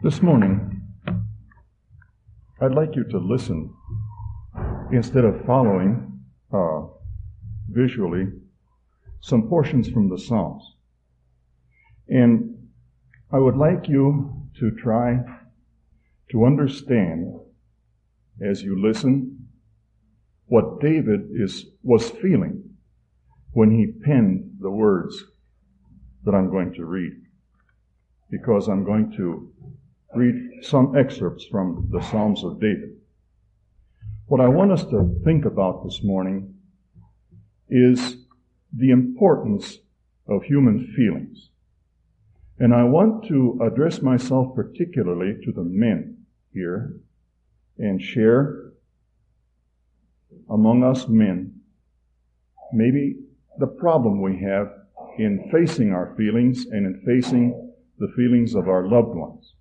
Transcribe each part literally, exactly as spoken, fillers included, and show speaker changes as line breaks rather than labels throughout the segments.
This morning, I'd like you to listen instead of following uh, visually some portions from the Psalms. And I would like you to try to understand as you listen what David is was feeling when he penned the words that I'm going to read, because I'm going to read some excerpts from the Psalms of David. What I want us to think about this morning is the importance of human feelings. And I want to address myself particularly to the men here and share among us men maybe the problem we have in facing our feelings and in facing the feelings of our loved ones.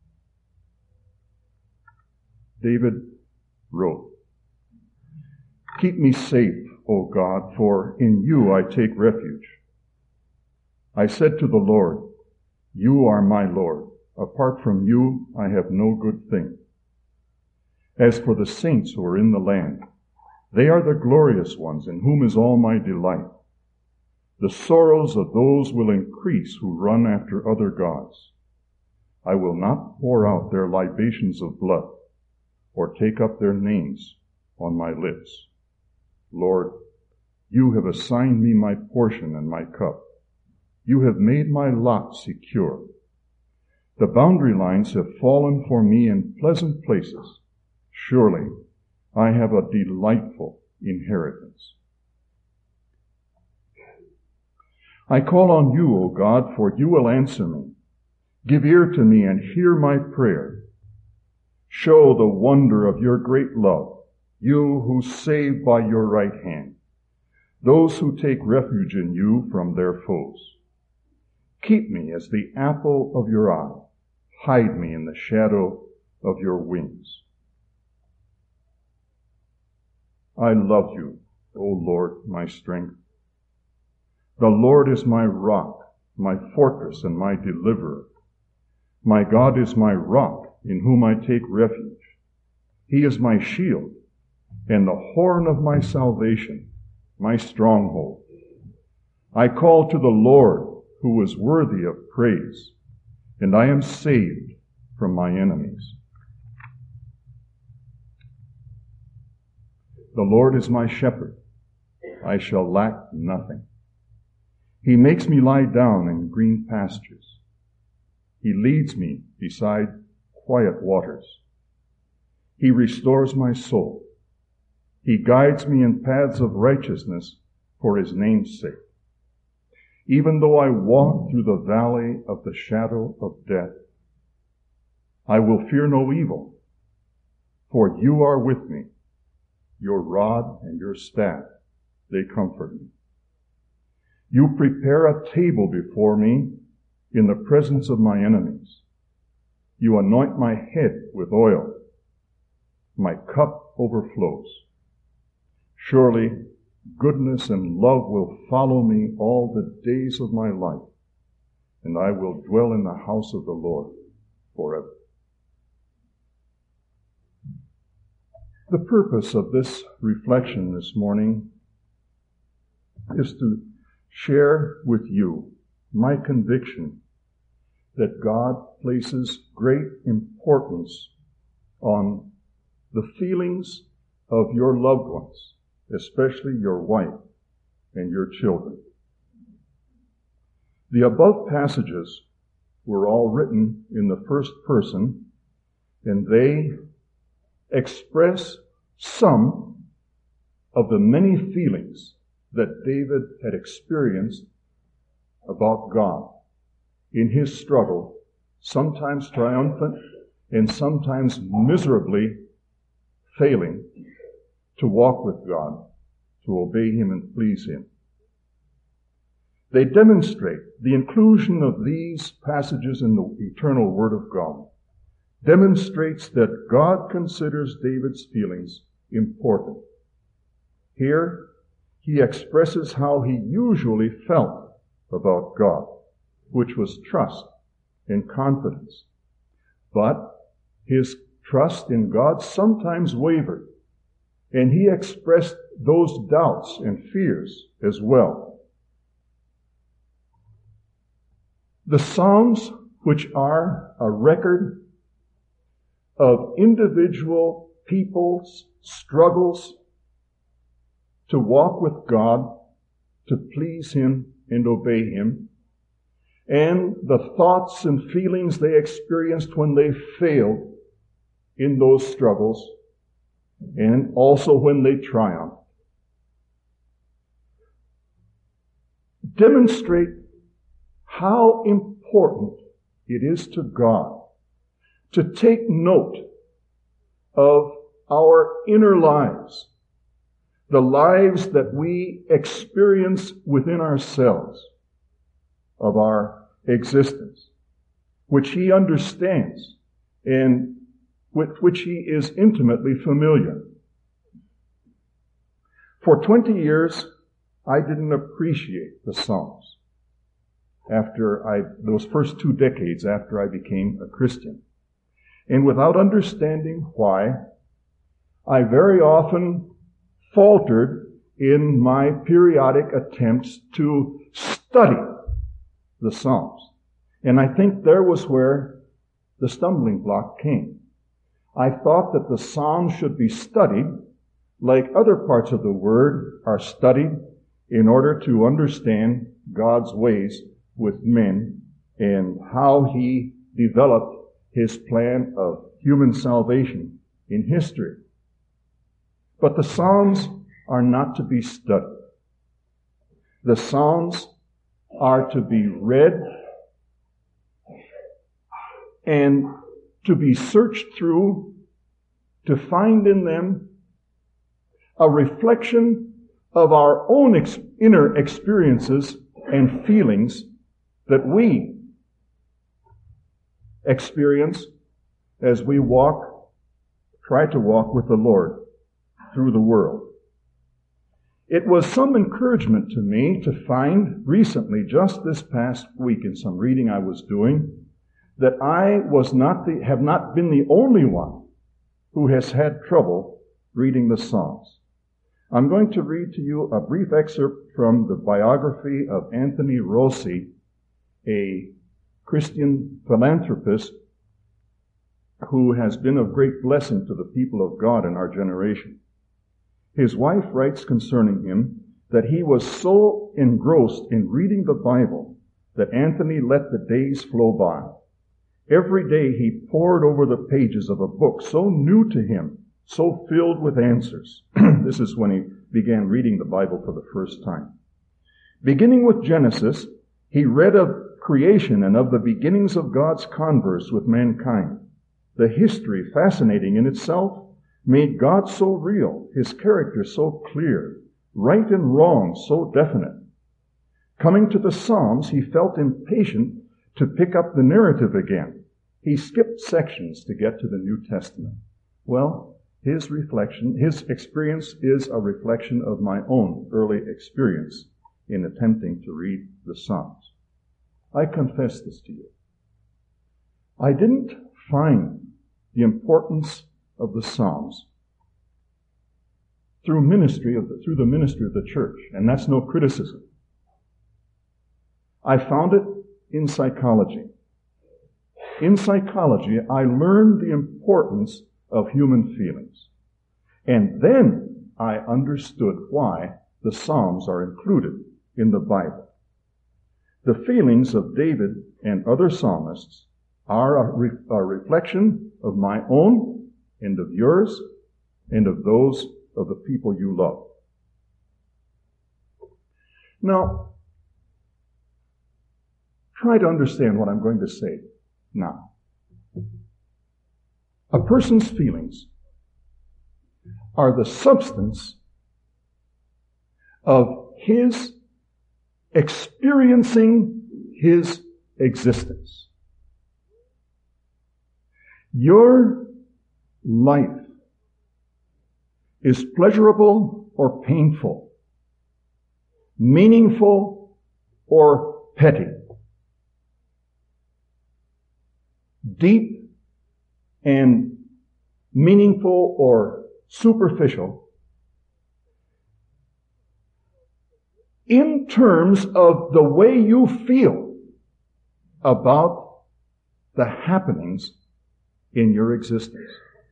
David wrote, "Keep me safe, O God, for in you I take refuge. I said to the Lord, you are my Lord. Apart from you, I have no good thing. As for the saints who are in the land, they are the glorious ones in whom is all my delight. The sorrows of those will increase who run after other gods. I will not pour out their libations of blood, or take up their names on my lips. Lord, you have assigned me my portion and my cup. You have made my lot secure. The boundary lines have fallen for me in pleasant places. Surely I have a delightful inheritance. I call on you, O God, for you will answer me. Give ear to me and hear my prayer. Show the wonder of your great love, you who save by your right hand, those who take refuge in you from their foes. Keep me as the apple of your eye. Hide me in the shadow of your wings. I love you, O Lord, my strength. The Lord is my rock, my fortress, and my deliverer. My God is my rock, in whom I take refuge. He is my shield and the horn of my salvation, my stronghold. I call to the Lord, who is worthy of praise, and I am saved from my enemies. The Lord is my shepherd. I shall lack nothing. He makes me lie down in green pastures. He leads me beside quiet waters. He restores my soul. He guides me in paths of righteousness for his name's sake. Even though I walk through the valley of the shadow of death, I will fear no evil, for you are with me. Your rod and your staff, they comfort me. You prepare a table before me in the presence of my enemies. You anoint my head with oil. My cup overflows. Surely goodness and love will follow me all the days of my life, and I will dwell in the house of the Lord forever." The purpose of this reflection this morning is to share with you my conviction that God places great importance on the feelings of your loved ones, especially your wife and your children. The above passages were all written in the first person, and they express some of the many feelings that David had experienced about God in his struggle, sometimes triumphant and sometimes miserably failing to walk with God, to obey him and please him. They demonstrate the inclusion of these passages in the eternal Word of God demonstrates that God considers David's feelings important. Here, he expresses how he usually felt about God, which was trust and confidence. but his trust in God sometimes wavered, and he expressed those doubts and fears as well. The Psalms, which are a record of individual people's struggles to walk with God, to please him and obey him, and the thoughts and feelings they experienced when they failed in those struggles, and also when they triumphed, demonstrate how important it is to God to take note of our inner lives, the lives that we experience within ourselves of our existence, which he understands and with which he is intimately familiar. For twenty years, I didn't appreciate the Psalms after I, those first two decades after I became a Christian. And without understanding why, I very often faltered in my periodic attempts to study the Psalms. And I think there was where the stumbling block came. I thought that the Psalms should be studied like other parts of the Word are studied in order to understand God's ways with men and how he developed his plan of human salvation in history. But the Psalms are not to be studied. The Psalms are to be read and to be searched through to find in them a reflection of our own ex- inner experiences and feelings that we experience as we walk, try to walk with the Lord through the world. It was some encouragement to me to find recently, just this past week in some reading I was doing, that I was not the, have not been the only one who has had trouble reading the Psalms. I'm going to read to you a brief excerpt from the biography of Anthony Rossi, a Christian philanthropist who has been of great blessing to the people of God in our generation. His wife writes concerning him that he was so engrossed in reading the Bible that Anthony let the days flow by. Every day he pored over the pages of a book so new to him, so filled with answers. This is when he began reading the Bible for the first time. Beginning with Genesis, he read of creation and of the beginnings of God's converse with mankind. The history, fascinating in itself, made God so real, his character so clear, right and wrong so definite. Coming to the Psalms, he felt impatient to pick up the narrative again. He skipped sections to get to the New Testament. Well, his reflection, his experience is a reflection of my own early experience in attempting to read the Psalms. I confess this to you. I didn't find the importance of the Psalms through ministry of the, through the ministry of the church, and that's no criticism. I found it in psychology. In psychology, I learned the importance of human feelings. And then I understood why the Psalms are included in the Bible. The feelings of David and other psalmists are a, re- a reflection of my own and of yours and of those of the people you love. Now, try to understand what I'm going to say now. A person's feelings are the substance of his experiencing his existence. Your life is pleasurable or painful, meaningful or petty, deep and meaningful or superficial in terms of the way you feel about the happenings in your existence.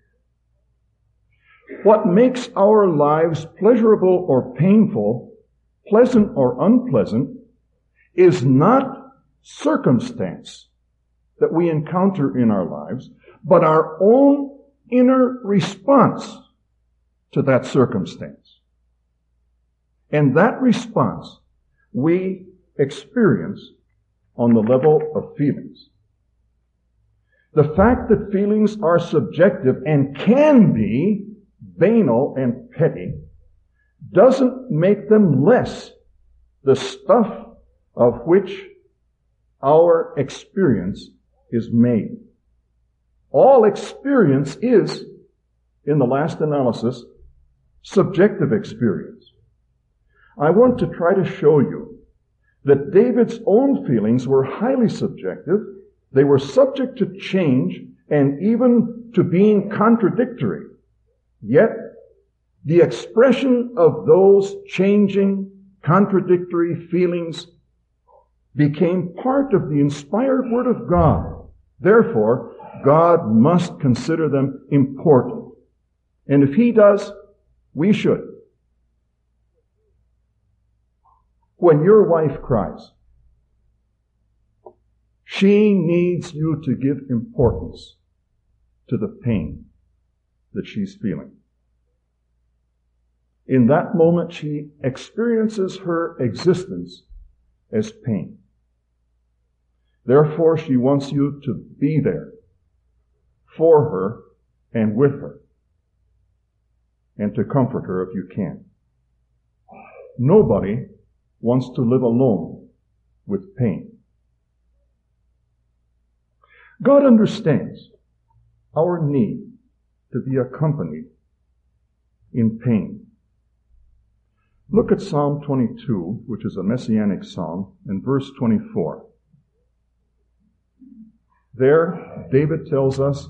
What makes our lives pleasurable or painful, pleasant or unpleasant, is not circumstance that we encounter in our lives, but our own inner response to that circumstance. And that response we experience on the level of feelings. The fact that feelings are subjective and can be banal and petty doesn't make them less the stuff of which our experience is made. All experience is, in the last analysis, subjective experience. I want to try to show you that David's own feelings were highly subjective. They were subject to change and even to being contradictory. Yet, the expression of those changing, contradictory feelings became part of the inspired Word of God. Therefore, God must consider them important. And if He does, we should. When your wife cries, she needs you to give importance to the pain that she's feeling. In that moment, she experiences her existence as pain. Therefore, she wants you to be there for her and with her, and to comfort her if you can. Nobody wants to live alone with pain. God understands our need to be accompanied in pain. Look at Psalm twenty-two, which is a messianic psalm, and verse twenty-four. There, David tells us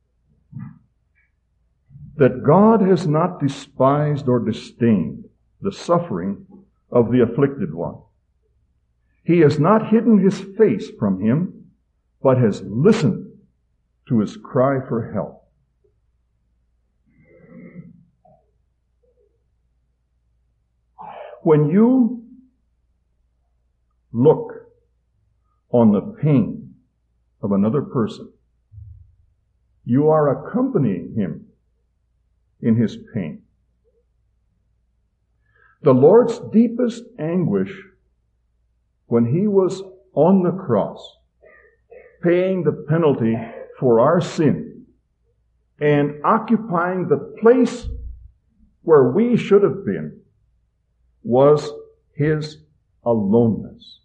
that God has not despised or disdained the suffering of the afflicted one. He has not hidden His face from him, but has listened to his cry for help. When you look on the pain of another person, you are accompanying him in his pain. The Lord's deepest anguish when He was on the cross, paying the penalty for our sin and occupying the place where we should have been, was His aloneness.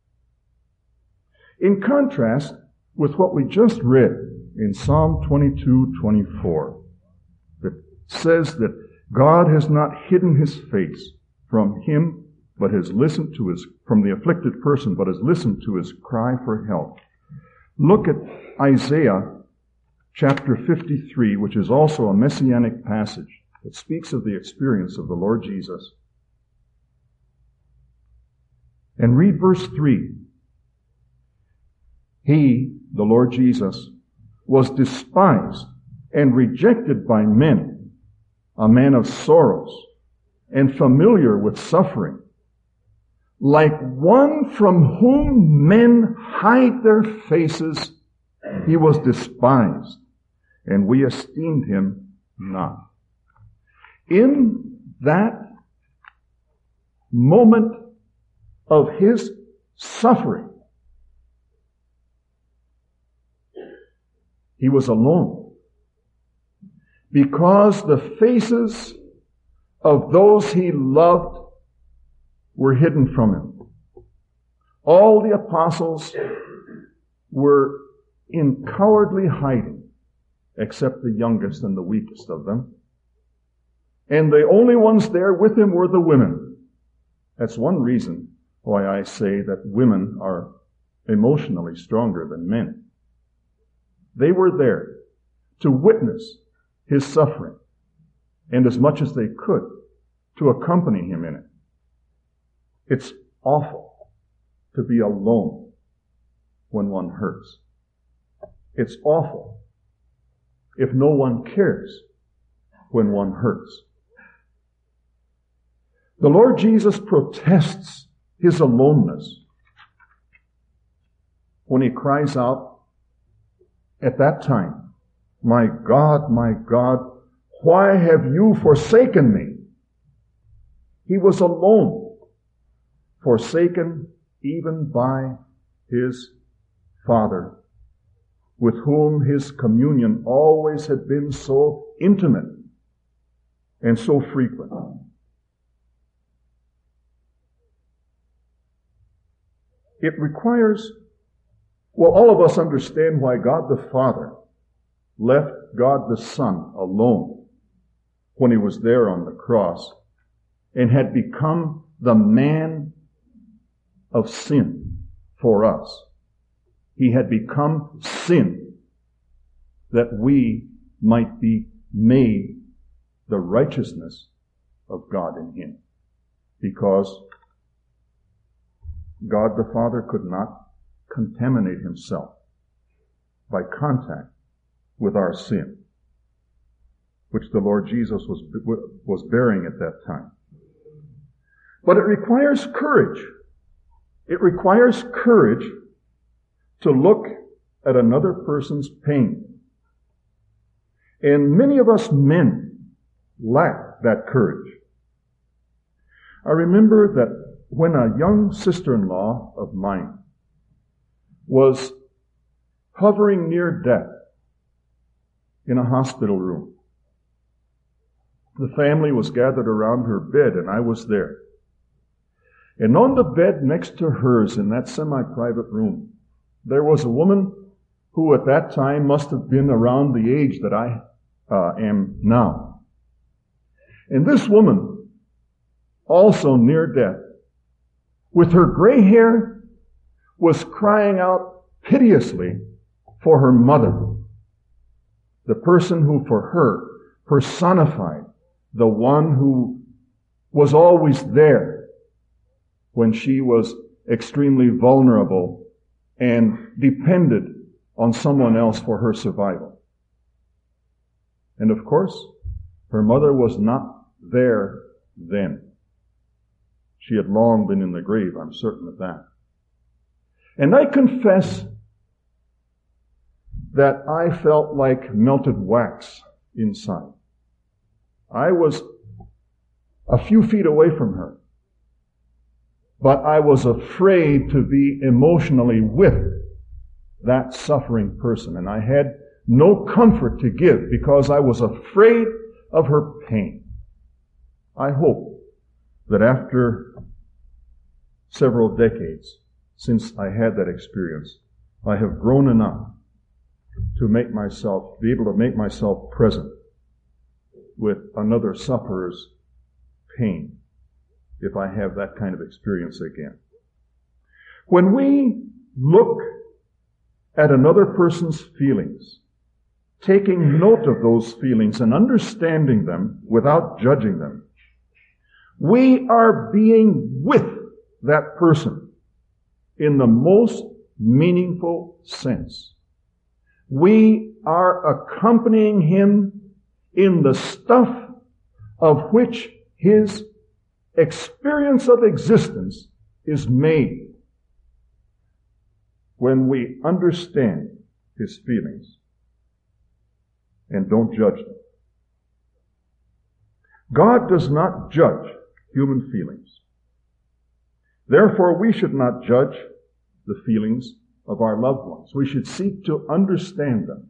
In contrast with what we just read in Psalm twenty-two twenty-four, that says that God has not hidden His face from him, but has listened to his, from the afflicted person, but has listened to his cry for help. Look at Isaiah chapter fifty-three, which is also a messianic passage that speaks of the experience of the Lord Jesus. And read verse three. He, the Lord Jesus, was despised and rejected by men, a man of sorrows and familiar with suffering. Like one from whom men hide their faces, He was despised, and we esteemed Him not. In that moment of His suffering, He was alone, because the faces of those He loved were hidden from Him. All the apostles were in cowardly hiding, except the youngest and the weakest of them. And the only ones there with Him were the women. That's one reason why I say that women are emotionally stronger than men. They were there, to witness his suffering, and as much as they could, to accompany him in it. It's awful to be alone when one hurts. It's awful if no one cares when one hurts. The Lord Jesus protests his aloneness when he cries out at that time, "My God, my God, why have you forsaken me?" He was alone, forsaken even by his Father, with whom his communion always had been so intimate and so frequent. It requires, well, all of us understand why God the Father left God the Son alone when he was there on the cross and had become the man of sin for us. He had become sin that we might be made the righteousness of God in him, because God the Father could not contaminate himself by contact with our sin, which the Lord Jesus was, was bearing at that time. But it requires courage. It requires courage to look at another person's pain. And many of us men lack that courage. I remember that when a young sister-in-law of mine was hovering near death in a hospital room, the family was gathered around her bed, and I was there. And on the bed next to hers in that semi-private room, there was a woman who at that time must have been around the age that I uh, am now. And this woman, also near death, with her gray hair, was crying out piteously for her mother, the person who for her personified the one who was always there when she was extremely vulnerable and depended on someone else for her survival. And of course, her mother was not there then. She had long been in the grave, I'm certain of that. And I confess that I felt like melted wax inside. I was a few feet away from her, but I was afraid to be emotionally with that suffering person, and I had no comfort to give because I was afraid of her pain. I hope that after several decades since I had that experience, I have grown enough to make myself, be able to make myself present with another sufferer's pain if I have that kind of experience again. When we look at another person's feelings, taking note of those feelings and understanding them without judging them, we are being with that person in the most meaningful sense. We are accompanying him in the stuff of which his experience of existence is made when we understand his feelings and don't judge them. God does not judge human feelings. Therefore, we should not judge the feelings of our loved ones. We should seek to understand them.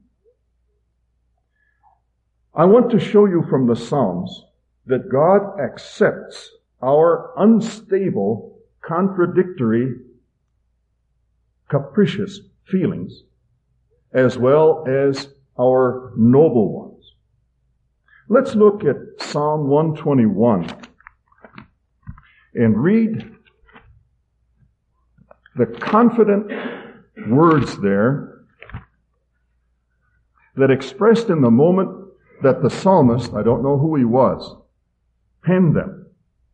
I want to show you from the Psalms that God accepts our unstable, contradictory, capricious feelings as well as our noble ones. Let's look at Psalm one twenty-one and read the confident words there that expressed in the moment that the psalmist, I don't know who he was, penned them.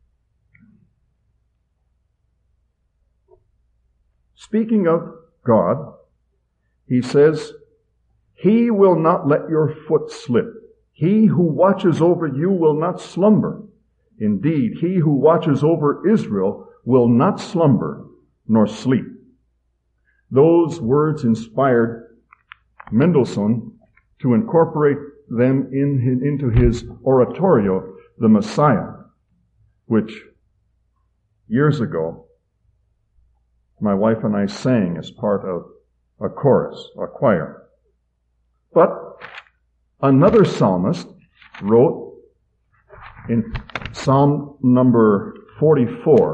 Speaking of God, he says, He will not let your foot slip. He who watches over you will not slumber. Indeed, he who watches over Israel will not slumber nor sleep. Those words inspired Mendelssohn to incorporate them in, into his oratorio, The Messiah, which years ago my wife and I sang as part of a chorus, a choir. But another psalmist wrote in Psalm number forty-four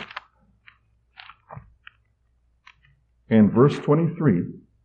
and verse twenty-three,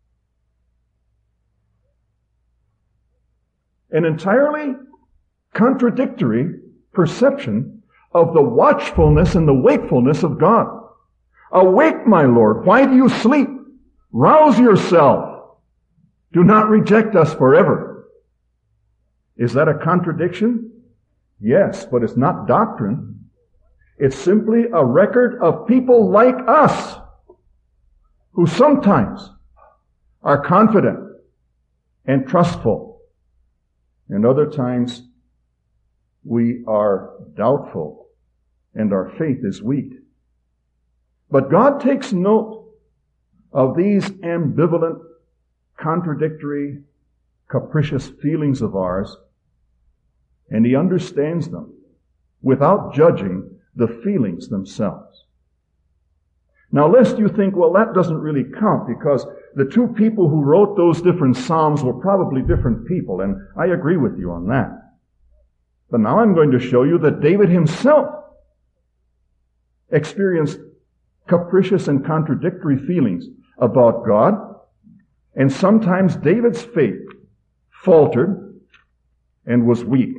an entirely contradictory perception of the watchfulness and the wakefulness of God. Awake, my Lord, why do you sleep? Rouse yourself. Do not reject us forever. Is that a contradiction? Yes, but it's not doctrine. It's simply a record of people like us who sometimes are confident and trustful, and other times we are doubtful and our faith is weak. But God takes note of these ambivalent, contradictory, capricious feelings of ours, and He understands them without judging the feelings themselves. Now, lest you think, well, that doesn't really count because the two people who wrote those different psalms were probably different people, and I agree with you on that. But now I'm going to show you that David himself experienced capricious and contradictory feelings about God, and sometimes David's faith faltered and was weak.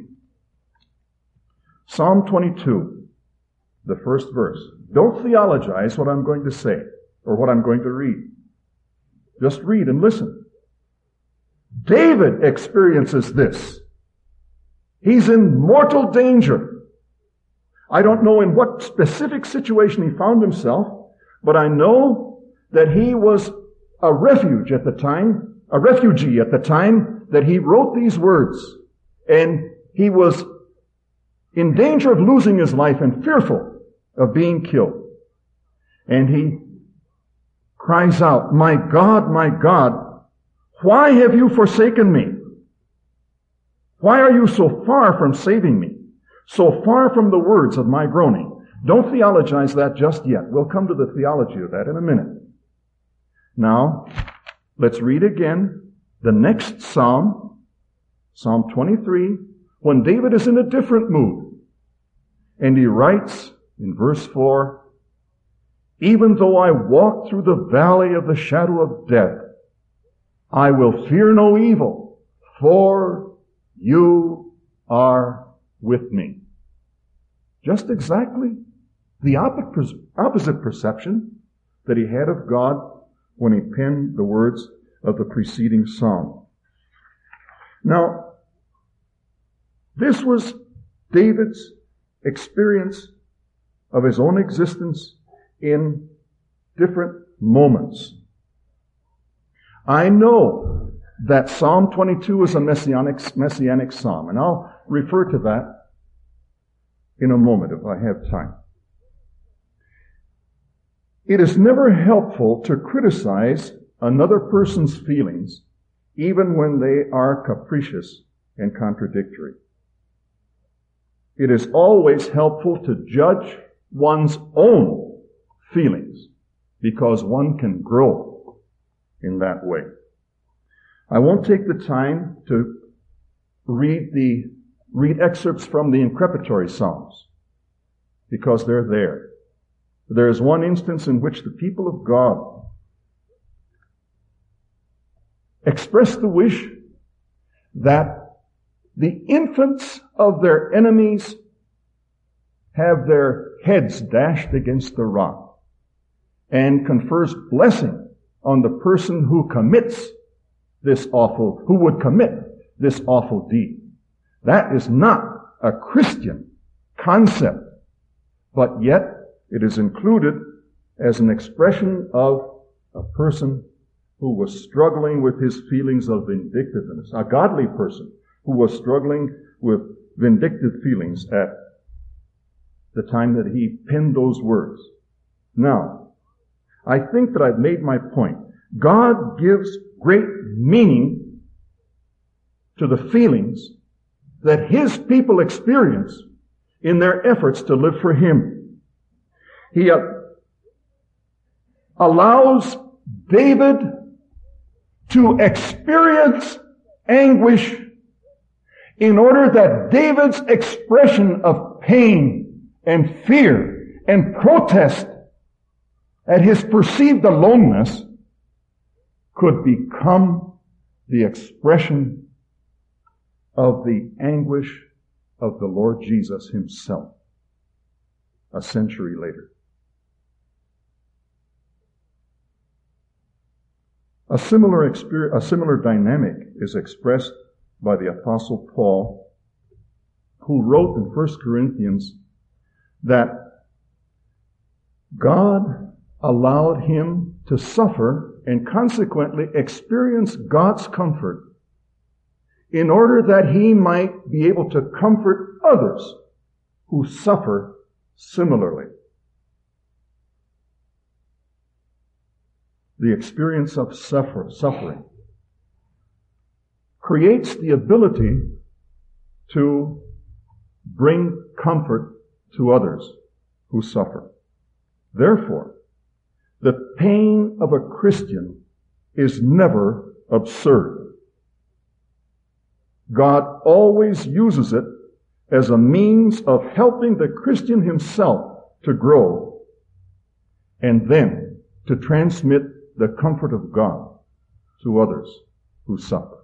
Psalm twenty-two, the first verse. Don't theologize what I'm going to say or what I'm going to read. Just read and listen. David experiences this. He's in mortal danger. I don't know in what specific situation he found himself, but I know that he was a refuge at the time, a refugee at the time that he wrote these words. And he was in danger of losing his life and fearful of being killed. And he cries out, "My God, my God, why have you forsaken me? Why are you so far from saving me? So far from the words of my groaning." Don't theologize that just yet. We'll come to the theology of that in a minute. Now, let's read again the next psalm, Psalm twenty-three, when David is in a different mood. And he writes in verse four, "Even though I walk through the valley of the shadow of death, I will fear no evil, for you are with me." Just exactly the opposite perception that he had of God when he penned the words of the preceding psalm. Now, this was David's experience of his own existence in different moments. I know that Psalm twenty-two is a messianic, messianic psalm, and I'll refer to that in a moment if I have time. It is never helpful to criticize another person's feelings, even when they are capricious and contradictory. It is always helpful to judge one's own feelings, because one can grow in that way. I won't take the time to read the read excerpts from the increpitory psalms, because they're there. There is one instance in which the people of God express the wish that the infants of their enemies have their heads dashed against the rock, and confers blessing on the person who commits this awful, who would commit this awful deed. That is not a Christian concept, but yet it is included as an expression of a person who was struggling with his feelings of vindictiveness, a godly person who was struggling with vindictive feelings at the time that he penned those words. Now, I think that I've made my point. God gives great meaning to the feelings that His people experience in their efforts to live for Him. He uh, allows David to experience anguish in order that David's expression of pain and fear and protest at his perceived aloneness could become the expression of the anguish of the Lord Jesus Himself a century later. A similar experience, a similar dynamic is expressed by the Apostle Paul, who wrote in First Corinthians that God allowed him to suffer and consequently experience God's comfort in order that he might be able to comfort others who suffer similarly. The experience of suffer, suffering creates the ability to bring comfort to others who suffer. Therefore, the pain of a Christian is never absurd. God always uses it as a means of helping the Christian himself to grow and then to transmit the comfort of God to others who suffer.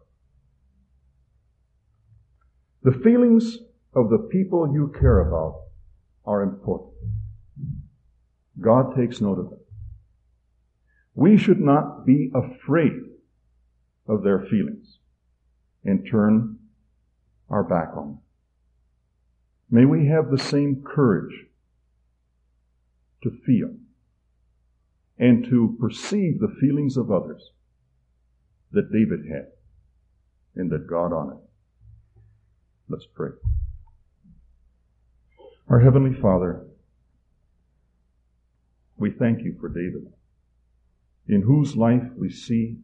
The feelings of the people you care about are important. God takes note of them. We should not be afraid of their feelings and turn our back on them. May we have the same courage to feel and to perceive the feelings of others that David had and that God honored. Let's pray. Our Heavenly Father, we thank You for David, in whose life we see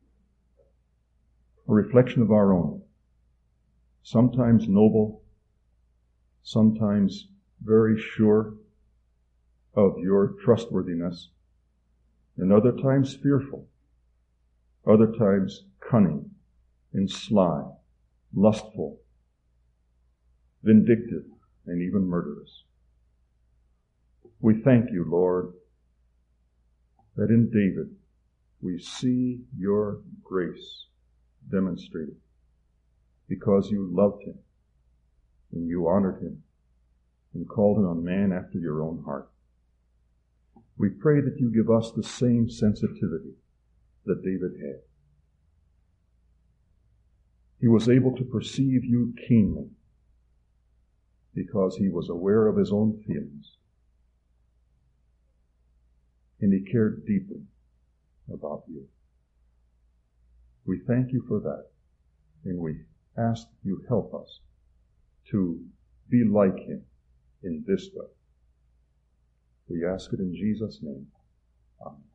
a reflection of our own, sometimes noble, sometimes very sure of Your trustworthiness, and other times fearful, other times cunning and sly, lustful, vindictive, and even murderous. We thank You, Lord, that in David we see Your grace demonstrated because You loved him and You honored him and called him a man after Your own heart. We pray that You give us the same sensitivity that David had. He was able to perceive You keenly because he was aware of his own feelings. And he cared deeply about You. We thank You for that. And we ask You help us to be like him in this way. We ask it in Jesus' name. Amen.